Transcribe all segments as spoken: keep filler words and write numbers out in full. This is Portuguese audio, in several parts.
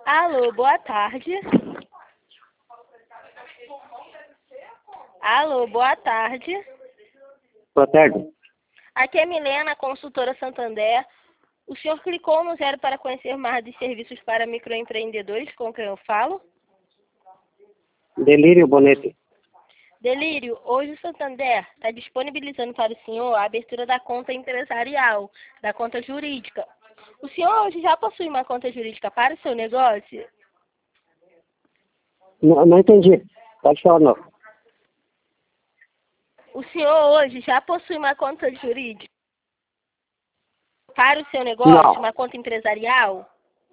Alô, boa tarde. Alô, boa tarde. Boa tarde. Aqui é Milena, consultora Santander. O senhor clicou no zero para conhecer mais dos serviços para microempreendedores, com quem eu falo? Delírio Bonete. Delírio, hoje o Santander está disponibilizando para o senhor a abertura da conta empresarial, da conta jurídica. O senhor hoje já possui uma conta jurídica para o seu negócio? Não, não entendi. Pode falar, não. O senhor hoje já possui uma conta jurídica para o seu negócio, Não. uma conta empresarial?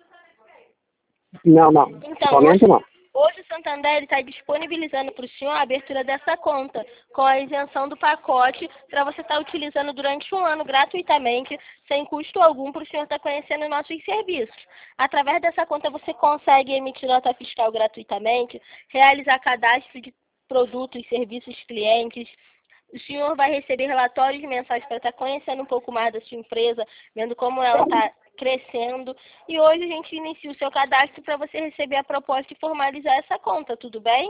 Não, não. Então, Somente hoje, não. hoje o Santander está disponibilizando para o senhor a abertura dessa conta, com a isenção do pacote, para você estar utilizando durante um ano gratuitamente, sem custo algum, para o senhor estar conhecendo nossos serviços. Através dessa conta você consegue emitir nota fiscal gratuitamente, realizar cadastro de produtos e serviços clientes. O senhor vai receber relatórios mensais para estar conhecendo um pouco mais da sua empresa, vendo como ela está crescendo. E hoje a gente inicia o seu cadastro para você receber a proposta e formalizar essa conta, tudo bem?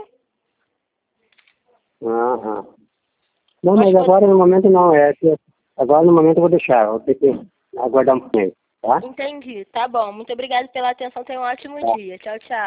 Aham. Não, Nós mas pod- agora no momento não. É que agora no momento eu vou deixar. Eu vou ter que aguardar um pouquinho, tá? Entendi, tá bom. Muito obrigada pela atenção, tenha um ótimo Tá. dia. Tchau, tchau.